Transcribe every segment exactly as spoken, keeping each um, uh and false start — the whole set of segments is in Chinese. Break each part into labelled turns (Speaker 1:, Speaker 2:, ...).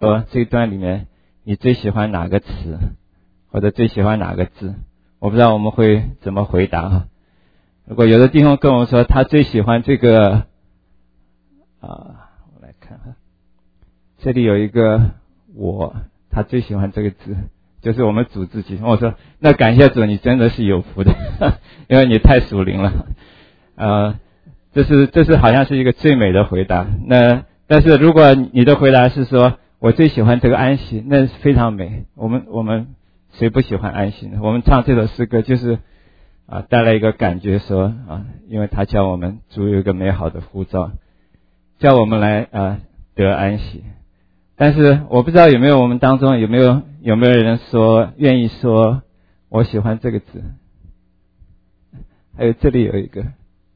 Speaker 1: 说这一段里面你最喜欢哪个词，或者最喜欢哪个字？我不知道我们会怎么回答啊。如果有的弟兄跟我说他最喜欢这个啊，我来看哈，这里有一个我，他最喜欢这个字，就是我们主自己。我说那感谢主，你真的是有福的，因为你太属灵了。呃，这是这是好像是一个最美的回答。那但是如果你的回答是说我最喜欢这个安息，那是非常美。我们我们谁不喜欢安息呢？我们唱这首诗歌就是啊，带来一个感觉说啊，因为他叫我们主有一个美好的呼召，叫我们来啊得安息。但是我不知道有没有我们当中有没有有没有人说愿意说我喜欢这个字？还有这里有一个，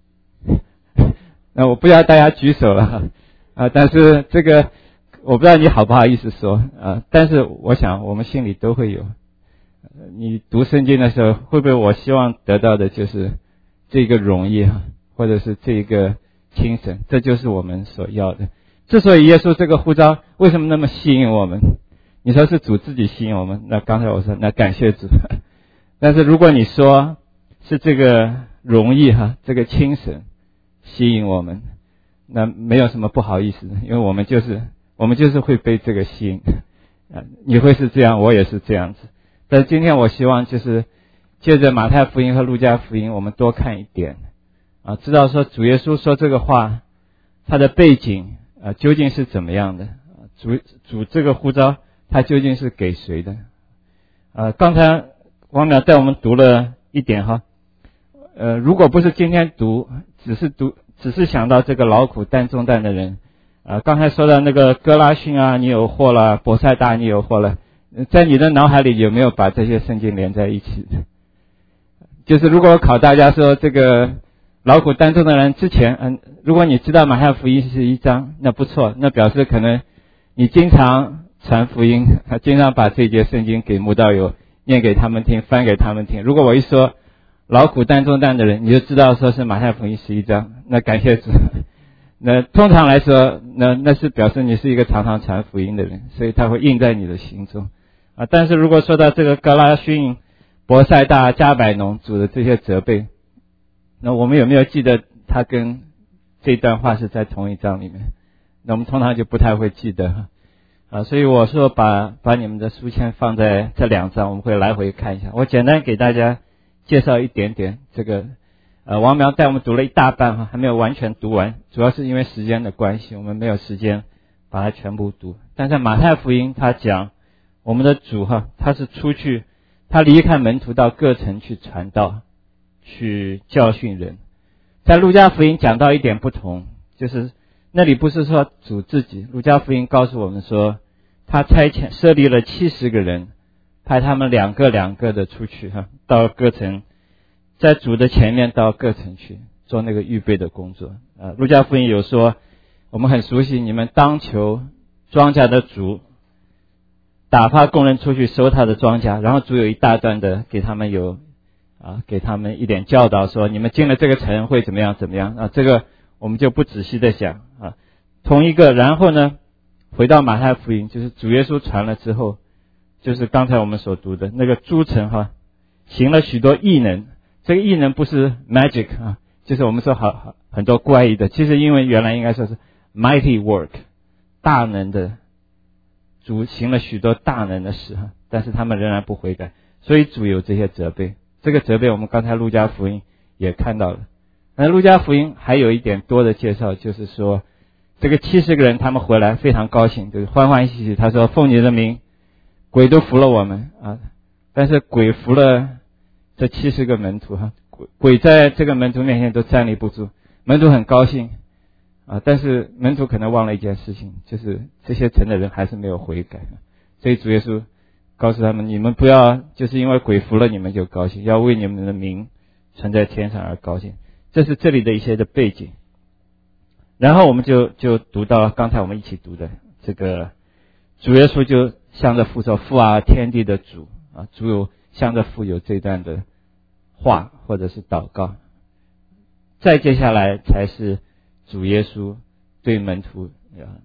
Speaker 1: 那我不要大家举手了啊，但是这个我不知道你好不好意思说啊，但是我想我们心里都会有。你读圣经的时候，会不会我希望得到的就是这个容易啊，或者是这个精神？这就是我们所要的。之所以耶稣这个呼召为什么那么吸引我们？你说是主自己吸引我们，那刚才我说那感谢主。但是如果你说是这个容易哈，这个精神吸引我们，那没有什么不好意思的，因为我们就是我们就是会被这个吸引。你会是这样，我也是这样子。但今天我希望就是借着马太福音和路加福音，我们多看一点啊，知道说主耶稣说这个话，他的背景啊究竟是怎么样的？主主这个呼召，他究竟是给谁的？啊，刚才王淼带我们读了一点哈，呃，如果不是今天读，只是读，只是想到这个劳苦担重担的人，啊，刚才说到那个哥拉汛啊，你有祸了；伯赛大，你有祸了。在你的脑海里有没有把这些圣经连在一起？就是如果我考大家说这个劳苦担重的人之前，嗯，如果你知道马太福音是一章，那不错，那表示可能你经常传福音，经常把这节圣经给慕道友念给他们听，翻给他们听。如果我一说劳苦担重担的人，你就知道说是马太福音十一章，那感谢主。那通常来说，那那是表示你是一个常常传福音的人，所以他会印在你的心中啊。但是如果说到这个哥拉汛、伯赛大、加百农主的这些责备，那我们有没有记得他跟这段话是在同一章里面？那我们通常就不太会记得啊。所以我说把把你们的书签放在这两章，我们会来回看一下。我简单给大家介绍一点点这个。呃，王苗带我们读了一大半哈，还没有完全读完，主要是因为时间的关系，我们没有时间把它全部读。但在马太福音，他讲我们的主哈，他是出去，他离开门徒到各城去传道，去教训人。在路加福音讲到一点不同，就是那里不是说主自己，路加福音告诉我们说，他差遣设立了七十个人，派他们两个两个的出去哈，到各城。在主的前面到各城去做那个预备的工作。呃，路加福音有说，我们很熟悉，你们当求庄稼的主打发工人出去收他的庄稼，然后主有一大段的给他们有啊，给他们一点教导，说你们进了这个城会怎么样怎么样啊，这个我们就不仔细的讲啊。同一个，然后呢，回到马太福音，就是主耶稣传了之后，就是刚才我们所读的那个诸城哈，行了许多异能。这个异能不是 magic 啊，就是我们说好好很多怪异的，其实因为原来应该说是 mighty work， 大能的主行了许多大能的事哈，但是他们仍然不悔改，所以主有这些责备。这个责备我们刚才路加福音也看到了。那路加福音还有一点多的介绍，就是说这个七十个人他们回来非常高兴，就是欢欢喜喜，他说奉你的名，鬼都服了我们啊，但是鬼服了这七十个门徒哈，鬼鬼在这个门徒面前都站立不住，门徒很高兴啊，但是门徒可能忘了一件事情，就是这些城的人还是没有悔改，所以主耶稣告诉他们，你们不要就是因为鬼服了你们就高兴，要为你们的名存在天上而高兴。这是这里的一些的背景。然后我们就就读到刚才我们一起读的这个主耶稣就向着父说，父啊，天地的主啊，主有向着父有这段的话或者是祷告。再接下来才是主耶稣对门徒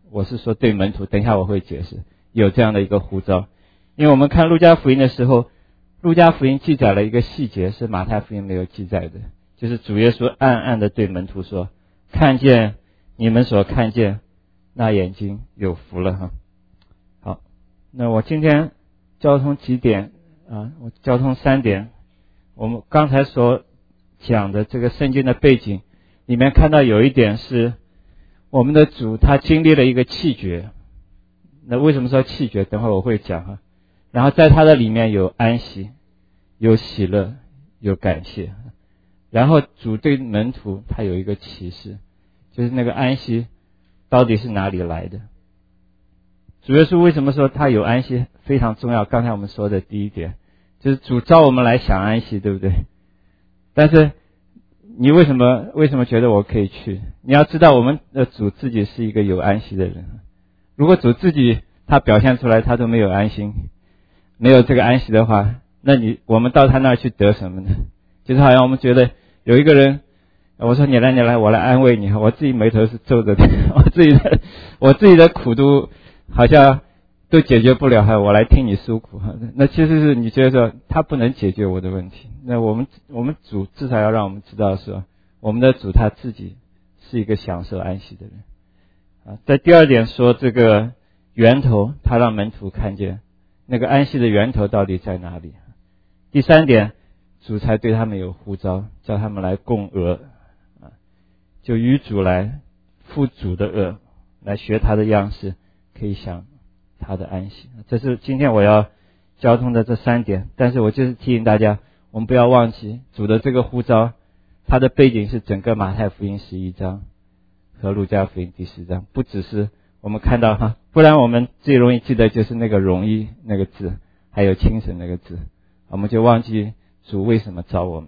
Speaker 1: 我是说对门徒，等一下我会解释有这样的一个呼召。因为我们看路加福音的时候，路加福音记载了一个细节是马太福音没有记载的，就是主耶稣暗暗的对门徒说，看见你们所看见，那眼睛有福了哈。好，那我今天交通几点啊？我交通三点。我们刚才所讲的这个圣经的背景里面看到有一点是我们的主他经历了一个气绝。那为什么说气绝？等会我会讲哈。然后在他的里面有安息，有喜乐，有感谢。然后主对门徒他有一个启示，就是那个安息到底是哪里来的。主耶稣为什么说他有安息非常重要？刚才我们说的第一点就是主召我们来享安息，对不对？但是你为什么为什么觉得我可以去？你要知道我们的主自己是一个有安息的人。如果主自己他表现出来他都没有安心，没有这个安息的话，那你我们到他那儿去得什么呢？就是好像我们觉得有一个人，我说你来你来我来安慰你，我自己眉头是皱着的，我自己的我自己的苦都好像都解决不了，还我来听你诉苦，那其实是你觉得说他不能解决我的问题。那我们我们主至少要让我们知道说，我们的主他自己是一个享受安息的人啊。在第二点说这个源头，他让门徒看见那个安息的源头到底在哪里。第三点，主才对他们有呼召，叫他们来共鹅啊，就与主来负主的轭，来学他的样式，可以享他的安息。这是今天我要交通的这三点。但是我就是提醒大家，我们不要忘记主的这个呼召，它的背景是整个马太福音十一章和路加福音第十章，不只是我们看到哈，不然我们最容易记得就是那个容易那个字，还有清神那个字，我们就忘记主为什么召我们。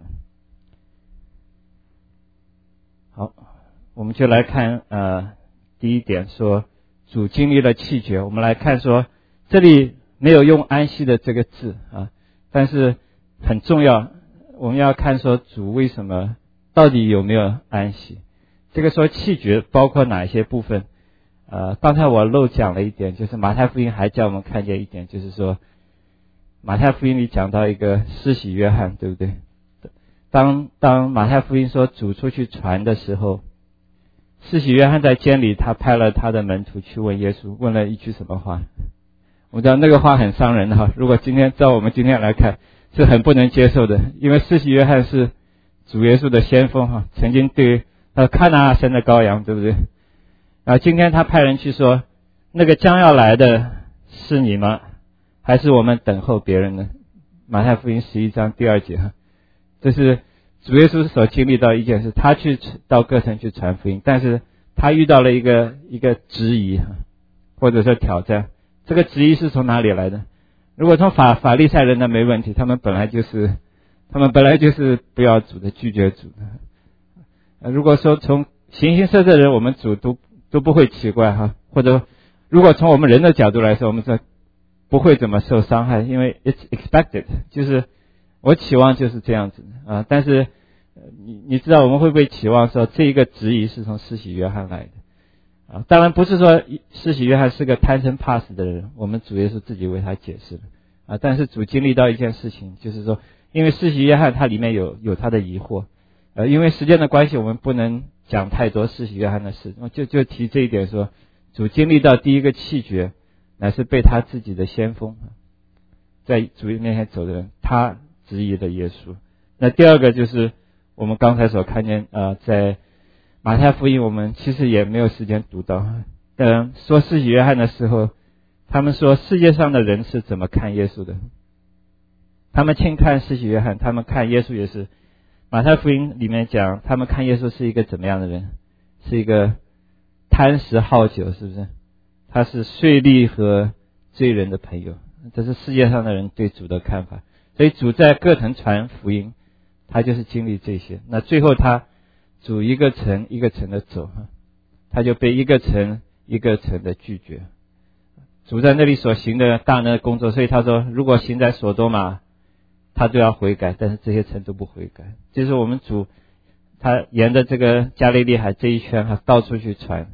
Speaker 1: 好，我们就来看呃第一点说主经历了气绝。我们来看说这里没有用安息的这个字啊，但是很重要，我们要看说主为什么到底有没有安息。这个说气绝包括哪一些部分？呃，刚才我漏讲了一点，就是马太福音还叫我们看见一点，就是说马太福音里讲到一个施洗约翰，对不对？当当马太福音说主出去传的时候，施洗约翰在监里，他派了他的门徒去问耶稣，问了一句什么话？我知道那个话很伤人的哈，如果今天照我们今天来看是很不能接受的，因为施洗约翰是主耶稣的先锋哈，曾经对呃看啊神的羔羊，对不对？啊，今天他派人去说，那个将要来的是你吗？还是我们等候别人呢？马太福音十一章第二节哈，这是主耶稣所经历到一件事，他去到各城去传福音，但是他遇到了一个一个质疑或者说挑战。这个质疑是从哪里来的？如果从法法利赛人那没问题，他们本来就是他们本来就是不要主的，拒绝主的。如果说从形形色色的人，我们主都都不会奇怪哈，或者如果从我们人的角度来说，我们说不会怎么受伤害，因为 it's expected， 就是我期望就是这样子啊。但是你你知道我们会不会期望说这一个质疑是从施洗约翰来的啊？当然不是说施洗约翰是个贪生怕死的人，我们主耶稣自己为他解释了啊。但是主经历到一件事情，就是说因为施洗约翰他里面有有他的疑惑，呃，因为时间的关系，我们不能讲太多施洗约翰的事，就就提这一点说，主经历到第一个气绝，乃是被他自己的先锋在主面前走的人，他质疑了耶稣。那第二个就是我们刚才所看见呃，在马太福音我们其实也没有时间读到，嗯，说施洗约翰的时候，他们说世界上的人是怎么看耶稣的？他们轻看施洗约翰，他们看耶稣也是。马太福音里面讲，他们看耶稣是一个怎么样的人？是一个贪食好酒，是不是？他是税吏和罪人的朋友，这是世界上的人对主的看法。所以主在各城传福音，他就是经历这些。那最后他主一个城一个城的走，他就被一个城一个城的拒绝。主在那里所行的大能的工作，所以他说，如果行在所多玛，他都要悔改，但是这些城都不悔改。就是我们主他沿着这个加利利海这一圈，他到处去传，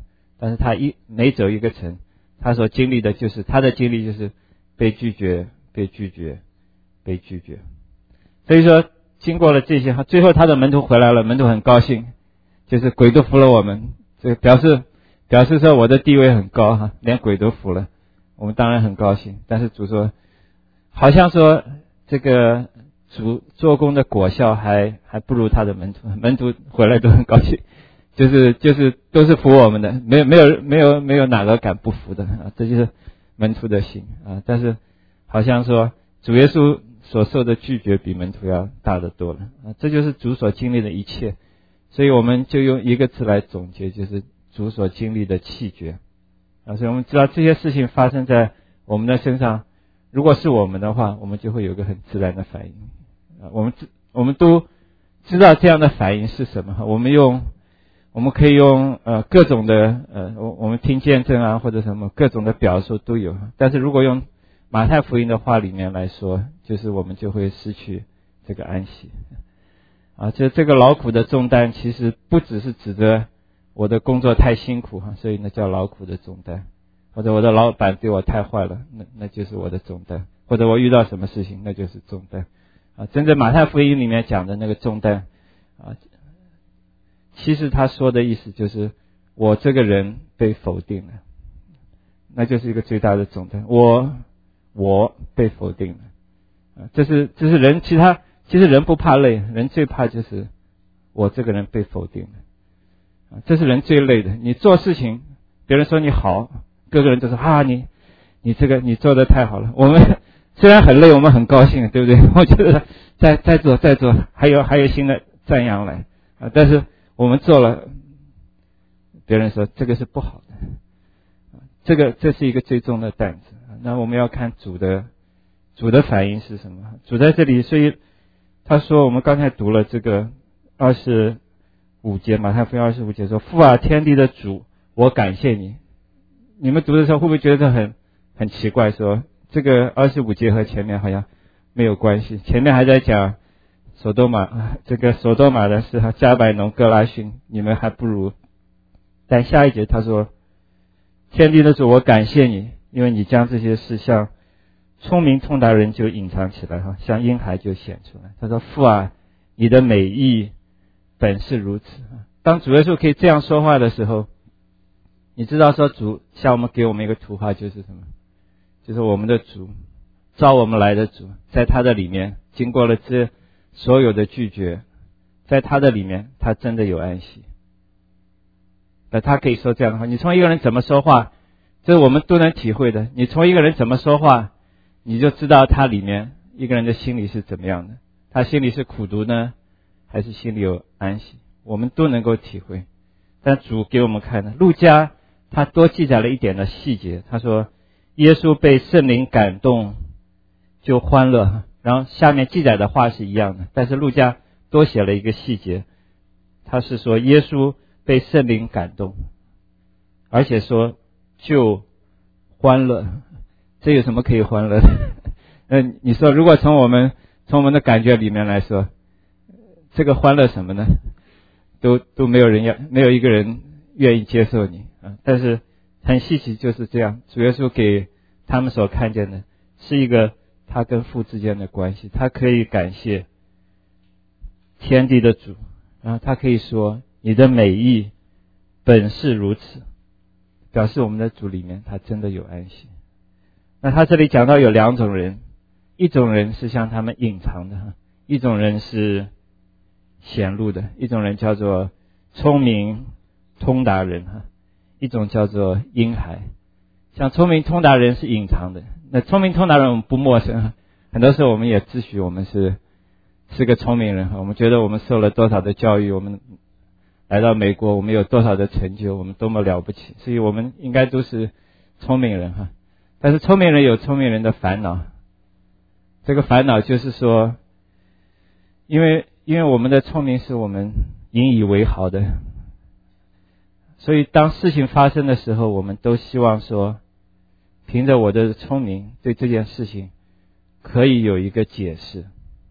Speaker 1: 但是他一每走一个城，他所经历的就是他的经历就是被拒绝，被拒绝，被拒绝。所以说经过了这些，最后他的门徒回来了，门徒很高兴，就是鬼都服了我们，这表示表示说我的地位很高哈，连鬼都服了，我们当然很高兴。但是主说，好像说这个主做工的果效还还不如他的门徒，门徒回来都很高兴，就是就是都是服我们的，没有没有没有没有哪个敢不服的啊，这就是门徒的心啊。但是好像说主耶稣所受的拒绝比门徒要大得多了啊，这就是主所经历的一切。所以我们就用一个词来总结，就是主所经历的弃绝啊。所以我们知道这些事情发生在我们的身上，如果是我们的话，我们就会有一个很自然的反应啊。我们我们都知道这样的反应是什么，我们用我们可以用呃各种的呃我我们听见证啊或者什么各种的表述都有，但是如果用马太福音的话里面来说，就是我们就会失去这个安息啊。就这个劳苦的重担其实不只是指着我的工作太辛苦哈，所以那叫劳苦的重担，或者我的老板对我太坏了，那那就是我的重担，或者我遇到什么事情那就是重担啊。真正马太福音里面讲的那个重担啊，其实他说的意思就是我这个人被否定了，那就是一个最大的重担，我我被否定了啊。这是这是人，其他其实人不怕累，人最怕就是我这个人被否定了啊，这是人最累的。你做事情别人说你好，各个人都说啊你你这个你做得太好了，我们虽然很累，我们很高兴，对不对？我觉得再再做再做，还有还有新的赞扬来啊，但是我们做了，别人说这个是不好的，这个这是一个最重的担子。那我们要看主的主的反应是什么？主在这里，所以他说我们刚才读了这个二十五节，马太福音二十五节说：“父啊，天地的主，我感谢你。”你们读的时候会不会觉得很很奇怪？说这个二十五节和前面好像没有关系，前面还在讲索多玛，这个索多玛的事和加百农、哥拉汛，你们还不如。但下一节他说：“天地的主，我感谢你，因为你将这些事向聪明通达人就隐藏起来哈，像婴孩就显出来。”他说：“父啊，你的美意本是如此。”当主耶稣可以这样说话的时候，你知道说主向我们给我们一个图画就是什么？就是我们的主，召我们来的主，在他的里面经过了这所有的拒绝，在他的里面他真的有安息。那他可以说这样的话，你从一个人怎么说话，这是我们都能体会的。你从一个人怎么说话，你就知道他里面一个人的心里是怎么样的，他心里是苦毒呢，还是心里有安息，我们都能够体会。但主给我们看的，路加他多记载了一点的细节，他说耶稣被圣灵感动就欢乐，然后下面记载的话是一样的，但是路加多写了一个细节，他是说耶稣被圣灵感动，而且说就欢乐，这有什么可以欢乐的？嗯，你说如果从我们从我们的感觉里面来说，这个欢乐什么呢？都都没有人要，没有一个人愿意接受你啊。但是很稀奇就是这样，主耶稣给他们所看见的是一个他跟父之间的关系，他可以感谢天地的主，然后他可以说你的美意本是如此，表示我们的主里面他真的有安息。那他这里讲到有两种人，一种人是向他们隐藏的，一种人是显露的，一种人叫做聪明通达人，一种叫做婴孩。像聪明通达人是隐藏的，那聪明通达人我们不陌生，很多时候我们也自诩我们是是个聪明人，我们觉得我们受了多少的教育，我们来到美国我们有多少的成就，我们多么了不起，所以我们应该都是聪明人哈。但是聪明人有聪明人的烦恼，这个烦恼就是说，因为因为我们的聪明是我们引以为豪的，所以当事情发生的时候，我们都希望说凭着我的聪明对这件事情可以有一个解释。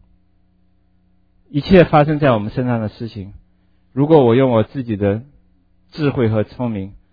Speaker 1: 一切发生在我们身上的事情，如果我用我自己的智慧和聪明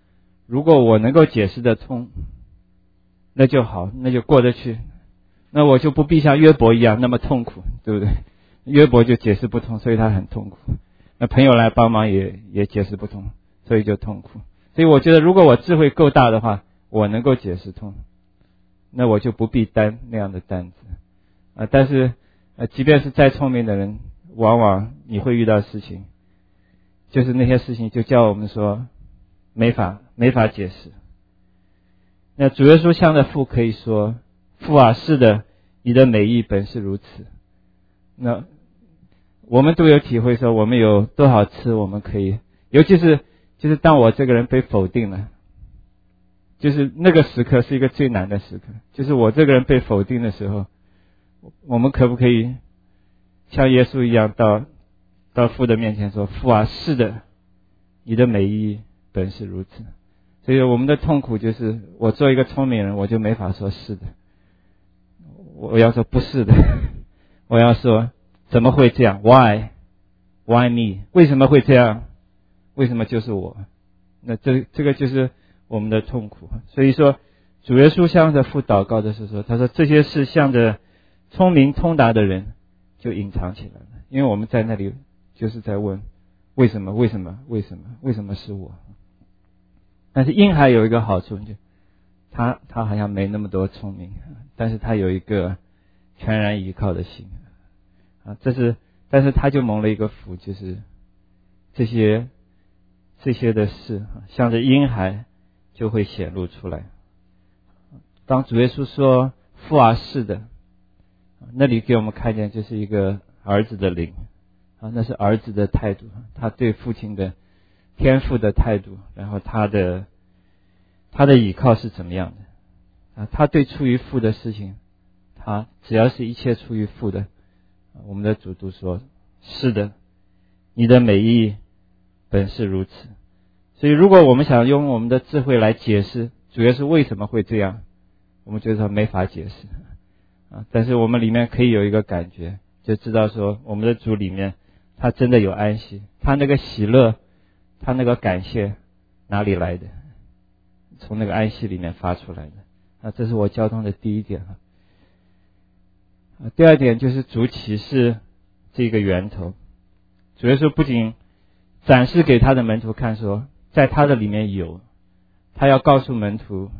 Speaker 1: 如果我能够解释得通，那就好，那就过得去，那我就不必像约伯一样那么痛苦，对不对？约伯就解释不通，所以他很痛苦。那朋友来帮忙也也解释不通，所以就痛苦。所以我觉得如果我智慧够大的话，我能够解释通，那我就不必担那样的担子啊。但是呃，即便是再聪明的人，往往你会遇到事情，就是那些事情就叫我们说没法没法解释。那主耶稣向着父可以说，父啊，是的，你的美意本是如此。那我们都有体会说，我们有多少次我们可以，尤其是就是当我这个人被否定了，就是那个时刻是一个最难的时刻，就是我这个人被否定的时候，我们可不可以像耶稣一样到到父的面前说，父啊，是的，你的美意本是如此。所以我们的痛苦就是，我做一个聪明人，我就没法说是的，我要说不是的，我要说怎么会这样 ？Why? Why me? 为什么会这样？为什么就是我？那这这个就是我们的痛苦。所以说，主耶稣向着父祷告的时候说，他说这些事向着聪明通达的人就隐藏起来了，因为我们在那里就是在问为什么？为什么？为什么？为什么是我？但是婴孩有一个好处，就他他好像没那么多聪明，但是他有一个全然依靠的心啊，这是但是他就蒙了一个福，就是这些这些的事向着婴孩就会显露出来。当主耶稣说父啊，是的，那里给我们看见就是一个儿子的灵啊，那是儿子的态度，他对父亲的天父的态度，然后他的他的倚靠是怎么样的啊？他对出于父的事情，他只要是一切出于父的，我们的主都说是的，你的美意本是如此。所以如果我们想用我们的智慧来解释主耶稣为什么会这样，我们觉得没法解释啊。但是我们里面可以有一个感觉，就知道说我们的主里面他真的有安息，他那个喜乐，他那个感谢哪里来的？从那个安息里面发出来的啊，这是我交通的第一点啊。第二点就是主启示这个源头。主耶稣不仅展示给他的门徒看说，在他的里面有，他要告诉门徒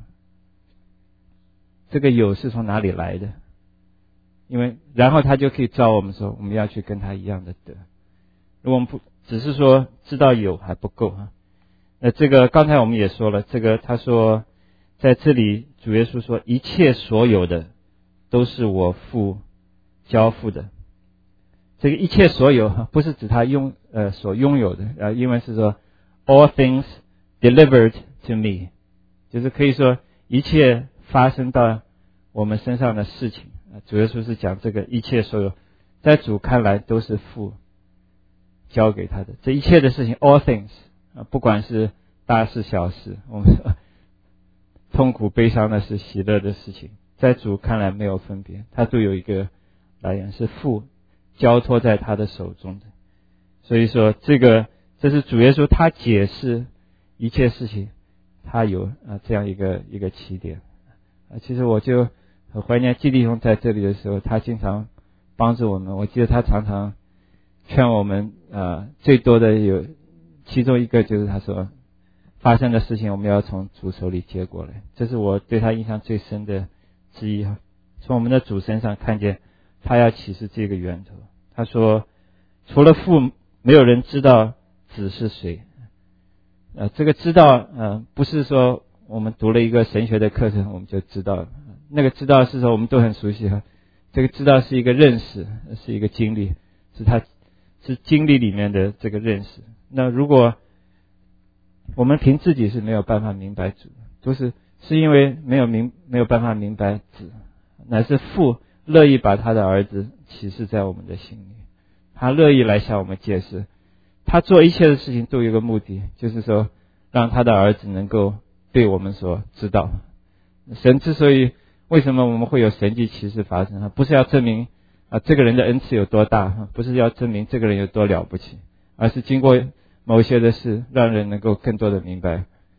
Speaker 1: 这个有是从哪里来的，因为然后他就可以教我们说，我们要去跟他一样的得。如果我们不只是说知道有还不够啊。那这个刚才我们也说了，这个他说在这里主耶稣说一切所有的都是我父交付的。这个一切所有不是指他拥呃所拥有的，呃英文是说 all things delivered to me， 就是可以说一切发生到我们身上的事情，主耶稣是讲这个一切所有在主看来都是父交给他的，这一切的事情 all things， 不管是大事小事，我们说痛苦悲伤的事喜乐的事情，在主看来没有分别，他都有一个来源，是父交托在他的手中的。所以说这个这是主耶稣他解释一切事情，他有啊这样一个一个起点啊。其实我就很怀念季弟兄在这里的时候，他经常帮助我们，我记得他常常劝我们啊，最多的有其中一个就是他说发生的事情我们要从主手里接过来，这是我对他印象最深的之一。从我们的主身上看见他要启示这个源头。他说除了父没有人知道子是谁。呃，这个知道呃不是说我们读了一个神学的课程我们就知道了，那个知道是说我们都很熟悉哈，这个知道是一个认识，是一个经历，是他是经历里面的这个认识。那如果我们凭自己是没有办法明白主，都是是因为没有明没有办法明白子，乃是父乐意把他的儿子启示在我们的心里，他乐意来向我们解释，他做一切的事情都有一个目的，就是说让他的儿子能够被我们所知道。神之所以为什么我们会有神迹奇事发生，不是要证明啊这个人的恩赐有多大，不是要证明这个人有多了不起，而是经过某些的事让人能够更多的明白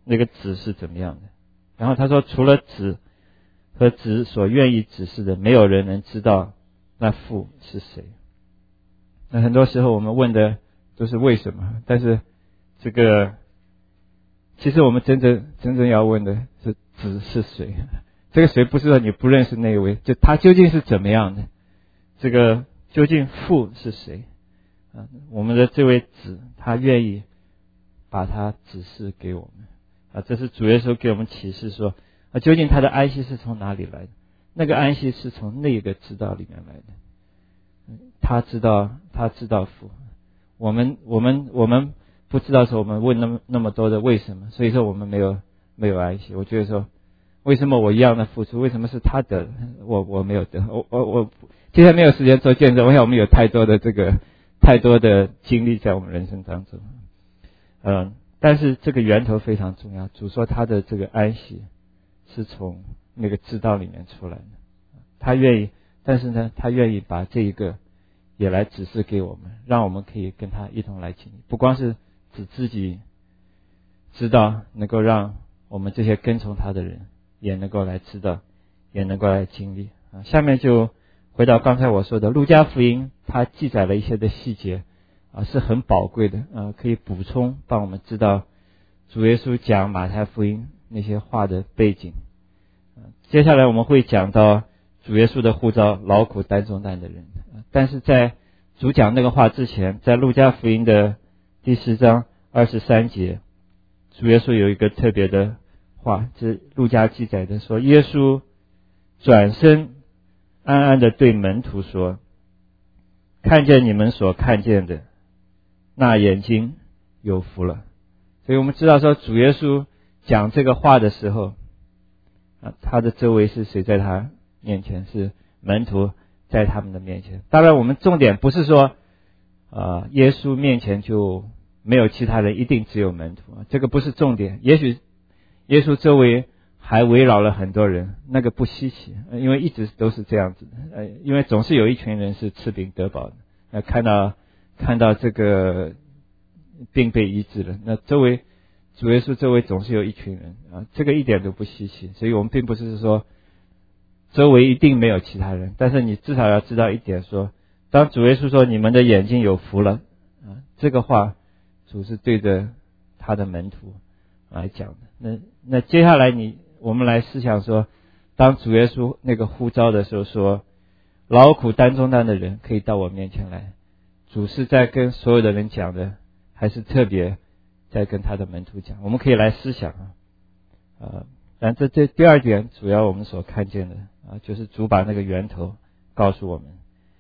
Speaker 1: 那个子是怎么样的。然后他说，除了子和子所愿意指示的，没有人能知道那父是谁。那很多时候我们问的都是为什么，但是这个其实我们真正真正要问的是子是谁。这个谁不是说你不认识那一位，就他究竟是怎么样的，这个究竟父是谁啊？我们的这位子，他愿意把他指示给我们啊。这是主耶稣给我们启示说啊，究竟他的安息是从哪里来的？那个安息是从那个知道里面来的。他知道，他知道父。我们我们我们不知道说，我们问那么那么多的为什么，所以说我们没有没有安息。我觉得说，为什么我一样的付出，为什么是他得，我我没有得？我我我今天没有时间做见证，我想我们有太多的这个太多的经历在我们人生当中。嗯，但是这个源头非常重要。主说他的这个安息是从那个知道里面出来的，他愿意，但是呢，他愿意把这一个也来指示给我们，让我们可以跟他一同来经历。不光是指自己知道，能够让我们这些跟从他的人也能够来知道，也能够来经历啊。下面就回到刚才我说的路加福音，它记载了一些的细节啊，是很宝贵的啊，可以补充帮我们知道主耶稣讲马太福音那些话的背景。接下来我们会讲到主耶稣的呼召劳苦担重担的人，但是在主讲那个话之前，在路加福音的第十章二十三节，主耶稣有一个特别的话，是路加记载的，说耶稣转身暗暗地对门徒说，看见你们所看见的，那眼睛有福了。所以我们知道说，主耶稣讲这个话的时候啊，他的周围是谁在他面前？是门徒在他们的面前。当然我们重点不是说呃，耶稣面前就没有其他人，一定只有门徒，这个不是重点。也许耶稣周围还围绕了很多人，那个不稀奇，因为一直都是这样子的。呃，因为总是有一群人是吃饼得饱的，那看到看到这个病被医治了，那周围主耶稣周围总是有一群人啊，这个一点都不稀奇。所以我们并不是说周围一定没有其他人，但是你至少要知道一点，说当主耶稣说你们的眼睛有福了啊，这个话主是对着他的门徒来讲的。那那接下来你我们来思想说，当主耶稣那个呼召的时候说，劳苦担重担的人可以到我面前来，主是在跟所有的人讲的，还是特别在跟他的门徒讲？我们可以来思想啊。呃，但这这第二点主要我们所看见的啊，就是主把那个源头告诉我们。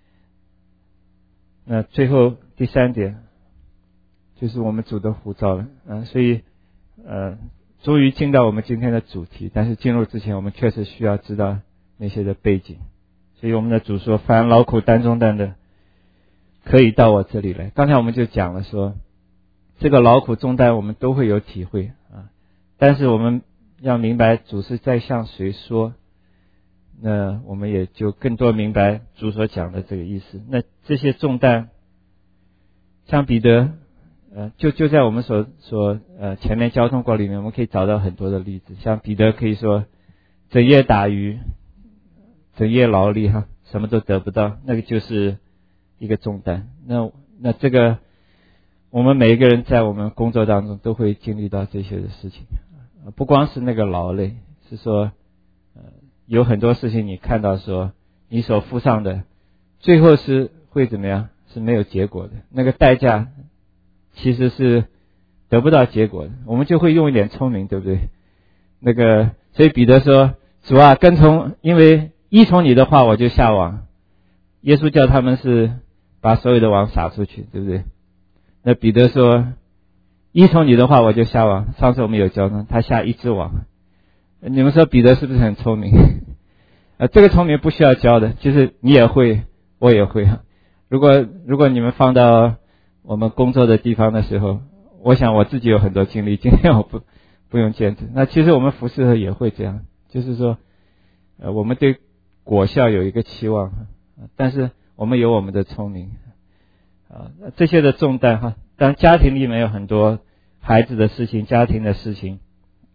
Speaker 1: 那最后第三点就是我们主的呼召了啊，所以呃，终于进到我们今天的主题，但是进入之前我们确实需要知道那些的背景。所以我们的主说，凡劳苦担重担的可以到我这里来。刚才我们就讲了说，这个劳苦重担我们都会有体会啊，但是我们要明白主是在向谁说，那我们也就更多明白主所讲的这个意思。那这些重担，像彼得呃，就就在我们所所呃前面交通过里面，我们可以找到很多的例子。像彼得可以说整夜打鱼，整夜劳力哈，什么都得不到，那个就是一个重担。那那这个我们每一个人在我们工作当中都会经历到这些的事情，不光是那个劳累，是说呃有很多事情你看到说你所付上的最后是会怎么样，是没有结果的，那个代价其实是得不到结果的。我们就会用一点聪明，对不对？那个所以彼得说，主啊，跟从因为依从你的话我就下网。耶稣叫他们是把所有的网撒出去，对不对？那彼得说，依从你的话我就下网。上次我们有教呢，他下一只网。你们说彼得是不是很聪明？呃，这个聪明不需要教的，就是你也会，我也会。如果如果你们放到我们工作的地方的时候，我想我自己有很多经历，今天我不不用见证。那其实我们服侍也会这样，就是说呃，我们对果效有一个期望，但是我们有我们的聪明啊，这些的重担哈。当然家庭里面有很多孩子的事情，家庭的事情，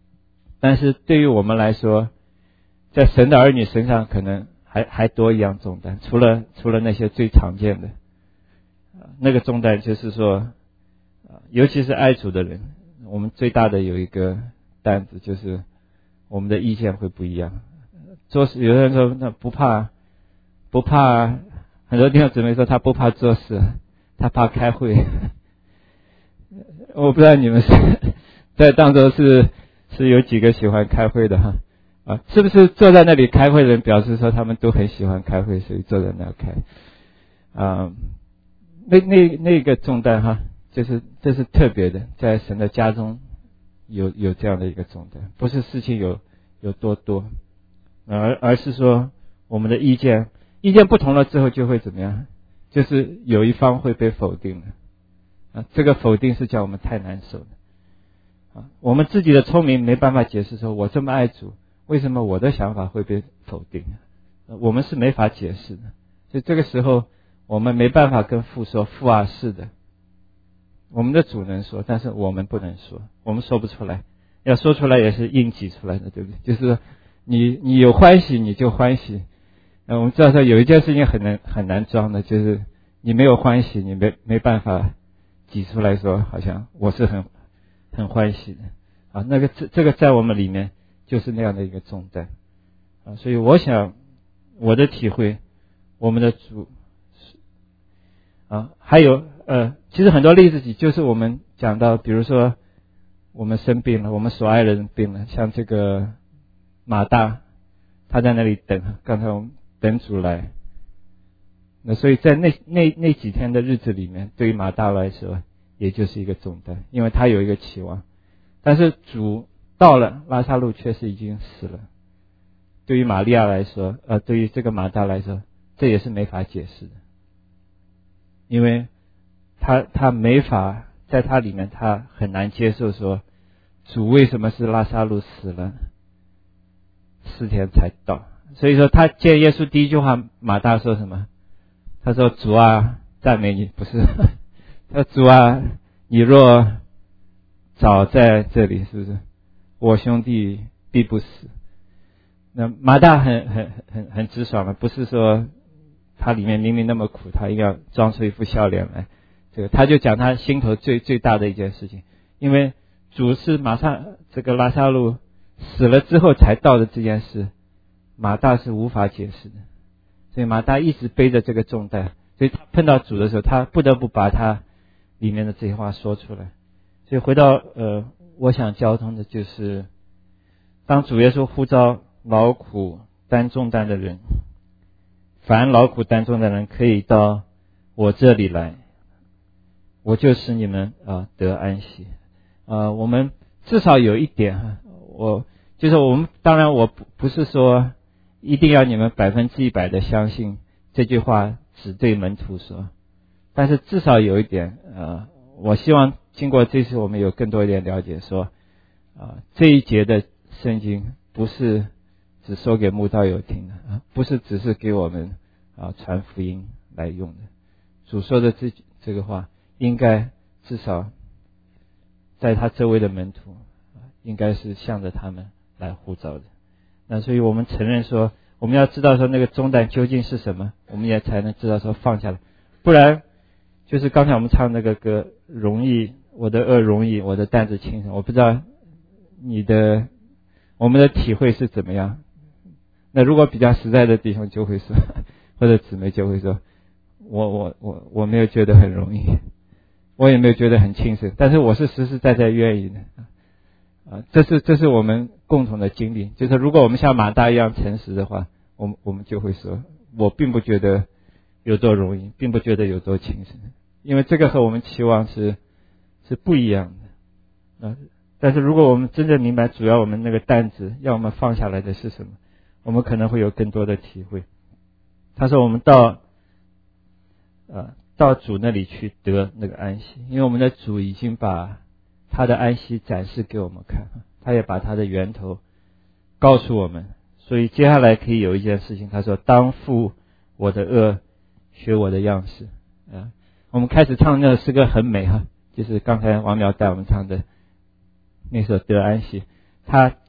Speaker 1: 但是对于我们来说，在神的儿女身上可能还还多一样重担，除了除了那些最常见的，那个重担就是说，尤其是爱主的人，我们最大的有一个担子就是我们的意见会不一样。做事，有的人说那不怕不怕，很多弟兄姊妹说他不怕做事，他怕开会。我不知道你们是在当中是是有几个喜欢开会的哈啊？是不是坐在那里开会的人表示说他们都很喜欢开会，所以坐在那开啊？那那那个重担哈，就是这是特别的，在神的家中有有这样的一个重担，不是事情有有多多，而而是说我们的意见意见不同了之后就会怎么样？就是有一方会被否定的。啊，这个否定是叫我们太难受的啊！我们自己的聪明没办法解释说，我这么爱主，为什么我的想法会被否定？啊、我们是没法解释的。所以这个时候，我们没办法跟父说，父啊，是的。我们的主能说，但是我们不能说，我们说不出来。要说出来也是硬挤出来的，对不对？就是说你你有欢喜你就欢喜。呃，我们知道说有一件事情很难很难装的，就是你没有欢喜，你没没办法挤出来说，好像我是很很欢喜的啊。那个这这个在我们里面就是那样的一个重担啊。所以我想我的体会，我们的主啊，还有呃，其实很多例子就是我们讲到，比如说我们生病了，我们所爱的人病了，像这个马大，他在那里等，刚才我们等主来。那所以在那那那几天的日子里面，对于马大来说也就是一个重担，因为他有一个期望。但是主到了，拉撒路确实已经死了。对于玛利亚来说，呃，对于这个马大来说，这也是没法解释的，因为他他没法在他里面，他很难接受说，主为什么是拉撒路死了四天才到？所以说他见耶稣第一句话，马大说什么？他说：“主啊，赞美你。”不是，他说：“主啊，你若早在这里，是不是？我兄弟必不死。”那马大很很很很直爽的，不是说他里面明明那么苦，他应该装出一副笑脸来。这个他就讲他心头最最大的一件事情，因为主是马上这个拉撒路死了之后才到的这件事，马大是无法解释的。所以马大一直背着这个重担，所以他碰到主的时候，他不得不把他里面的这些话说出来。所以回到呃，我想交通的就是，当主耶稣呼召劳苦担重担的人，凡劳苦担重担的人可以到我这里来，我就使你们啊、呃、得安息。啊、呃，我们至少有一点，我就是我们当然我不不是说一定要你们百分之一百的相信这句话只对门徒说，但是至少有一点，呃，我希望经过这次我们有更多一点了解，说，啊、呃，这一节的圣经不是只说给慕道友听的，啊，不是只是给我们啊传福音来用的。主说的这这个话，应该至少在他周围的门徒，应该是向着他们来呼召的。那所以我们承认说，我们要知道说那个重担究竟是什么，我们也才能知道说放下来。不然就是刚才我们唱那个歌，容易我的恶容易，我的担子轻省。我不知道你的我们的体会是怎么样。那如果比较实在的弟兄就会说，或者姊妹就会说，我我我我没有觉得很容易，我也没有觉得很轻省，但是我是实实在在愿意的。啊，这是这是我们共同的经历，就是如果我们像马大一样诚实的话，我们我们就会说，我并不觉得有多容易，并不觉得有多轻省，因为这个和我们期望是是不一样的。啊，但是如果我们真正明白主要我们那个担子要我们放下来的是什么，我们可能会有更多的体会。他说我们到呃到主那里去得那个安息，因为我们的主已经把他的安息展示给我们看，他也把他的源头告诉我们。所以接下来可以有一件事情，他说当负我的恶，学我的样式。啊，我们开始唱那首诗歌很美哈，就是刚才王淼带我们唱的那首得安息。他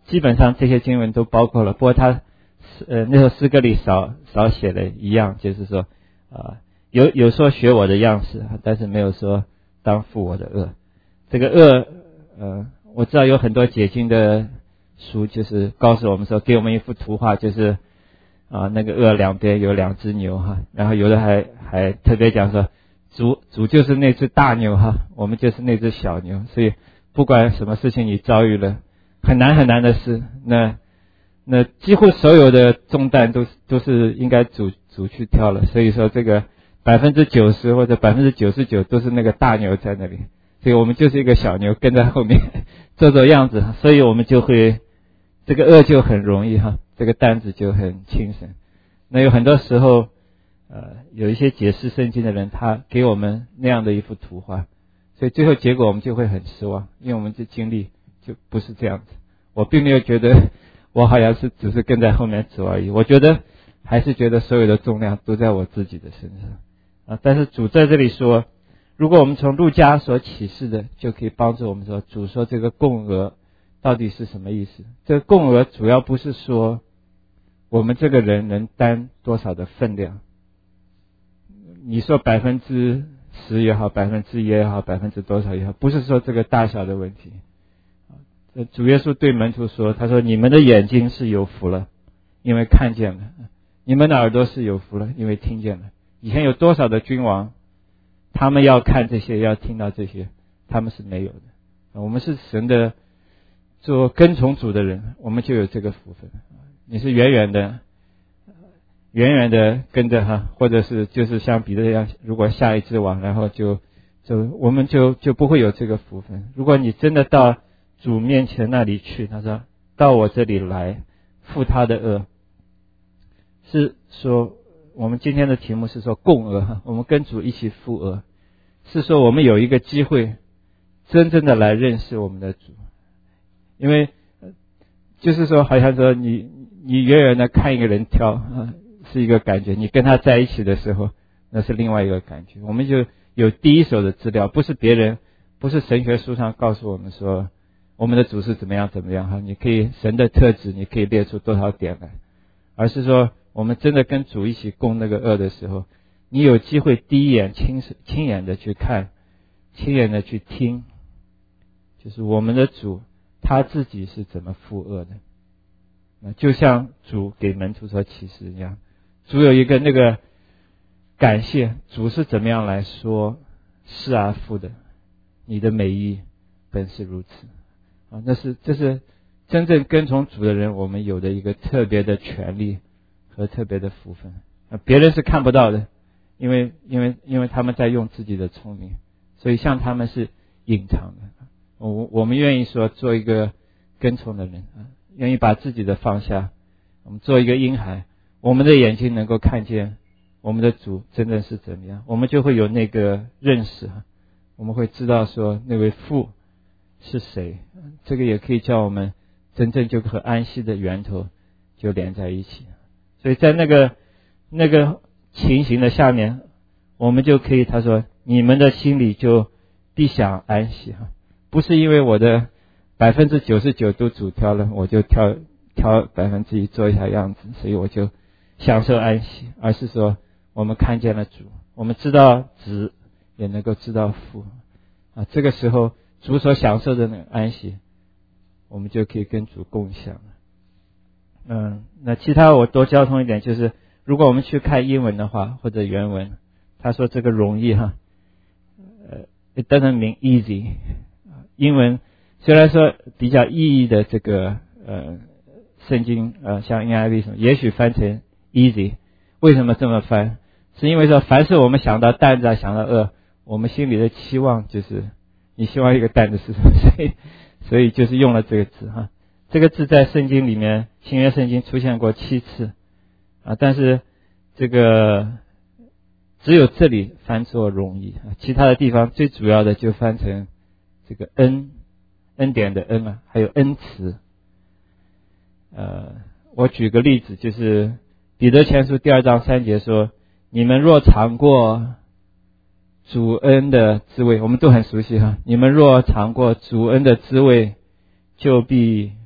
Speaker 1: 基本上这些经文都包括了，不过他呃那首诗歌里少少写的一样，就是说啊、呃、有有说学我的样式，但是没有说当负我的恶。这个恶呃我知道有很多解经的书就是告诉我们说，给我们一幅图画，就是啊那个恶两边有两只牛哈，然后有的还还特别讲说主主就是那只大牛哈，我们就是那只小牛，所以不管什么事情你遭遇了很难很难的事，那那几乎所有的重担都都是应该主主去挑了，所以说这个百分之九十或者百分之九十九都是那个大牛在那里，所以我们就是一个小牛跟在后面做做样子，所以我们就会这个恶就很容易哈，这个担子就很轻省。那有很多时候呃有一些解释圣经的人，他给我们那样的一幅图画，所以最后结果我们就会很失望，因为我们的经历就不是这样子。我并没有觉得我好像是只是跟在后面走而已，我觉得还是觉得所有的重量都在我自己的身上啊。但是主在这里说，如果我们从路加所启示的，就可以帮助我们说，主说这个共额到底是什么意思？这个共额主要不是说我们这个人能担多少的分量，你说百分之十也好，百分之一也好，百分之多少也好，不是说这个大小的问题。主耶稣对门徒说，他说你们的眼睛是有福了，因为看见了；你们的耳朵是有福了，因为听见了。以前有多少的君王，他们要看这些，要听到这些，他们是没有的。我们是神的做跟从主的人，我们就有这个福分。你是远远的远远的跟着他，或者是就是像彼得一样，如果下一只网，然后就就我们就就不会有这个福分。如果你真的到主面前那里去，他说到我这里来负他的恶，是说我们今天的题目是说共恶，我们跟主一起负恶，是说我们有一个机会真正的来认识我们的主。因为就是说好像说你你远远的看一个人跳是一个感觉，你跟他在一起的时候那是另外一个感觉。我们就有第一手的资料，不是别人，不是神学书上告诉我们说我们的主是怎么样怎么样哈，你可以神的特质你可以列出多少点来，而是说我们真的跟主一起共那个恶的时候，你有机会第一眼亲亲眼的去看，亲眼的去听，就是我们的主他自己是怎么负恶的。那就像主给门徒所启示一样，主有一个那个感谢，主是怎么样来说是啊父的，你的美意本是如此啊，那是这是真正跟从主的人我们有的一个特别的权利和特别的福分啊，别人是看不到的，因为因为因为他们在用自己的聪明，所以像他们是隐藏的。我我们愿意说做一个跟从的人啊，愿意把自己的放下，我们做一个婴孩，我们的眼睛能够看见我们的主真正是怎么样，我们就会有那个认识，我们会知道说那位父是谁。这个也可以叫我们真正就和安息的源头就连在一起。所以在那个那个情形的下面，我们就可以他说你们的心里就必享安息哈，不是因为我的百分之九十九都主挑了，我就挑挑百分之一做一下样子，所以我就享受安息，而是说我们看见了主，我们知道子也能够知道父啊，这个时候主所享受的那个安息，我们就可以跟主共享了。嗯，那其他我多交通一点，就是如果我们去看英文的话或者原文，他说这个容易哈，呃 ，it doesn't mean easy。英文虽然说比较意义的这个呃圣经呃像 N I V 什么，也许翻成 easy， 为什么这么翻？是因为说凡是我们想到担子想到恶，我们心里的期望就是你希望一个担子是什么，所以所以就是用了这个字哈。这个字在圣经里面新约圣经出现过七次啊，但是这个只有这里翻作容易啊，其他的地方最主要的就翻成这个恩恩典的恩啊，还有恩慈。呃，我举个例子，就是彼得前书第二章三节说，你们若尝过主恩的滋味，我们都很熟悉哈，你们若尝过主恩的滋味，就必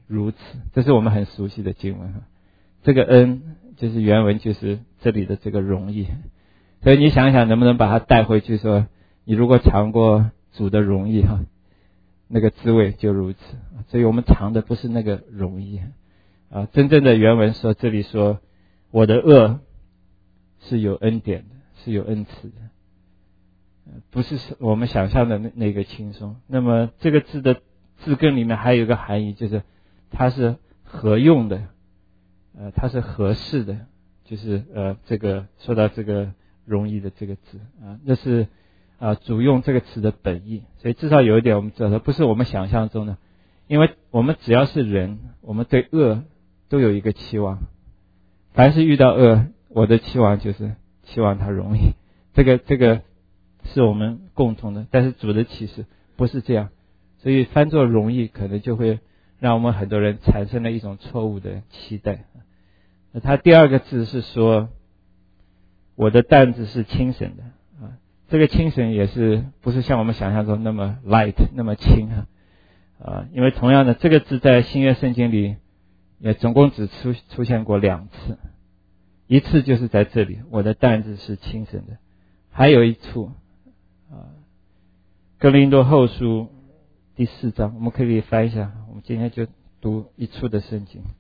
Speaker 1: 如此，这是我们很熟悉的经文哈。这个恩就是原文就是这里的这个容易，所以你想想能不能把它带回去说，你如果尝过主的容易哈，那个滋味就如此。所以我们尝的不是那个容易啊，真正的原文说这里说我的恶是有恩典的，是有恩慈的，不是我们想象的那那个轻松。那么这个字的字根里面还有一个含义，就是它是合用的，呃，它是合适的，就是呃，这个说到这个容易的这个字啊，那是啊主用这个词的本意。所以至少有一点我们知道，它不是我们想象中的，因为我们只要是人，我们对恶都有一个期望，凡是遇到恶，我的期望就是期望它容易，这个这个是我们共同的。但是主的启示不是这样，所以翻作容易可能就会让我们很多人产生了一种错误的期待。那他第二个字是说我的担子是轻省的啊，这个轻省也是不是像我们想象中那么 light 那么轻啊啊，因为同样的这个字在新约圣经里也总共只出出现过两次，一次就是在这里，我的担子是轻省的，还有一处啊，哥林多后书第四章，我们可以翻一下，我们今天就读一处的圣经。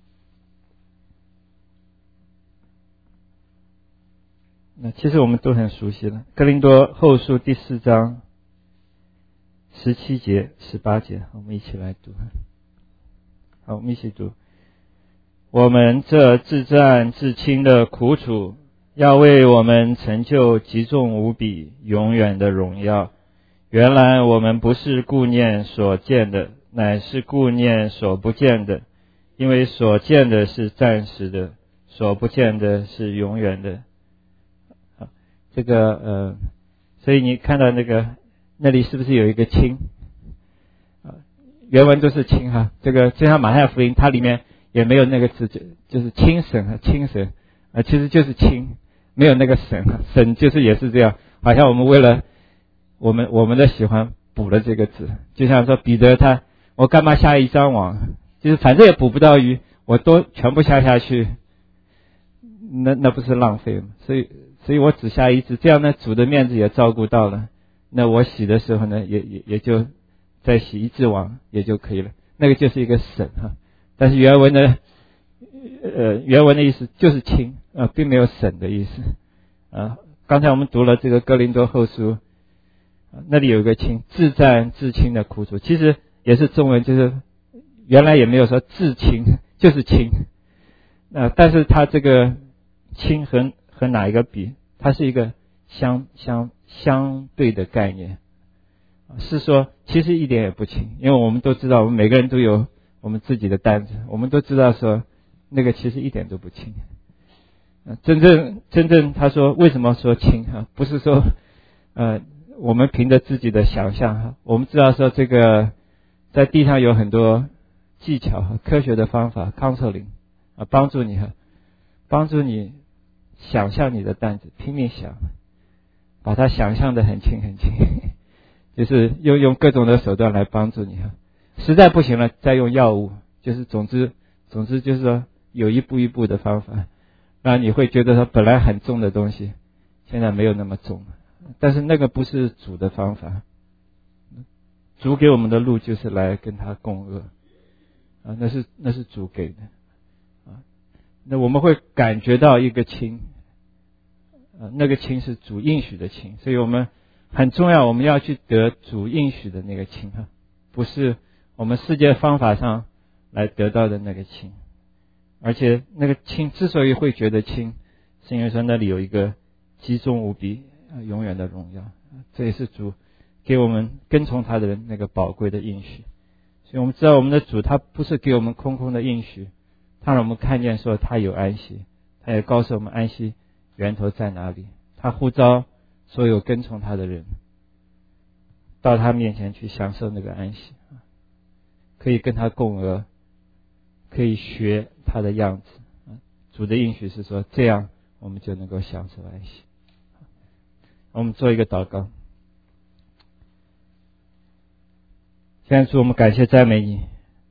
Speaker 1: 那其实我们都很熟悉了，哥林多后书第四章十七节十八节，我们一起来读。好，我们一起读。我们这至战至轻的苦楚，要为我们成就极重无比永远的荣耀。原来我们不是顾念所见的，乃是顾念所不见的，因为所见的是暂时的，所不见的是永远的。这个呃，所以你看到那个那里是不是有一个轻啊？原文都是轻哈，这个就像马太福音，它里面也没有那个字，就就是轻省啊，轻省啊，其实就是轻，没有那个省，省就是也是这样，好像我们为了我们我们的喜欢补了这个字，就像说彼得他我干嘛下一张网，就是反正也捕不到鱼，我都全部下下去，那那不是浪费吗？所以所以我只下一只，这样呢主的面子也照顾到了，那我洗的时候呢也也也就再洗一只网也就可以了，那个就是一个省哈。但是原文的呃原文的意思就是轻啊、呃，并没有省的意思啊。刚才我们读了这个哥林多后书，啊、那里有一个轻，自战自轻的苦楚，其实也是中文，就是原来也没有说自轻，就是轻。那、呃、但是它这个轻和和哪一个比？它是一个相相相对的概念，是说其实一点也不轻，因为我们都知道，我们每个人都有我们自己的担子，我们都知道说那个其实一点都不轻。真正真正他说为什么说轻哈？不是说呃我们凭着自己的想象哈，我们知道说这个在地上有很多技巧和科学的方法 counseling 啊，帮助你哈，帮助你想象你的担子，拼命想，把它想象得很轻很轻，就是用用各种的手段来帮助你哈。实在不行了，再用药物，就是总之总之就是说有一步一步的方法，让你会觉得说本来很重的东西，现在没有那么重，但是那个不是主的方法，主给我们的路就是来跟他共恶啊，那是那是主给的啊，那我们会感觉到一个轻啊，那个轻是主应许的轻，所以我们很重要，我们要去得主应许的那个轻啊，不是我们世界方法上来得到的那个轻。而且那个轻之所以会觉得轻，是因为说那里有一个极重无比永远的荣耀，这也是主给我们跟从他的人那个宝贵的应许。所以我们知道我们的主他不是给我们空空的应许，他让我们看见说他有安息，他也告诉我们安息源头在哪里，他呼召所有跟从他的人到他面前去享受那个安息，可以跟他共鹅，可以学他的样子。主的应许是说这样我们就能够享受安息。我们做一个祷告。现在主，我们感谢赞美你，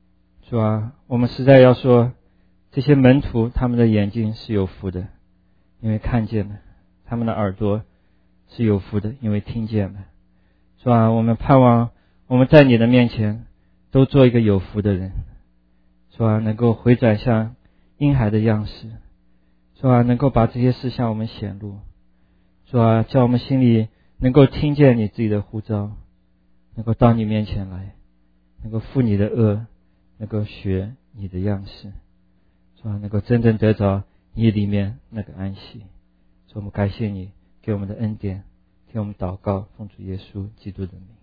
Speaker 1: 主啊，我们实在要说，这些门徒他们的眼睛是有福的，因为看见了；他们的耳朵是有福的，因为听见了。主啊，我们盼望我们在你的面前都做一个有福的人。主啊，能够回转向婴孩的样式。主啊，能够把这些事向我们显露。主啊，叫我们心里能够听见你自己的呼召，能够到你面前来，能够负你的恶，能够学你的样式。主啊，能够真正得着你里面那个安息。主，我们感谢你给我们的恩典，听我们祷告，奉主耶稣基督的名。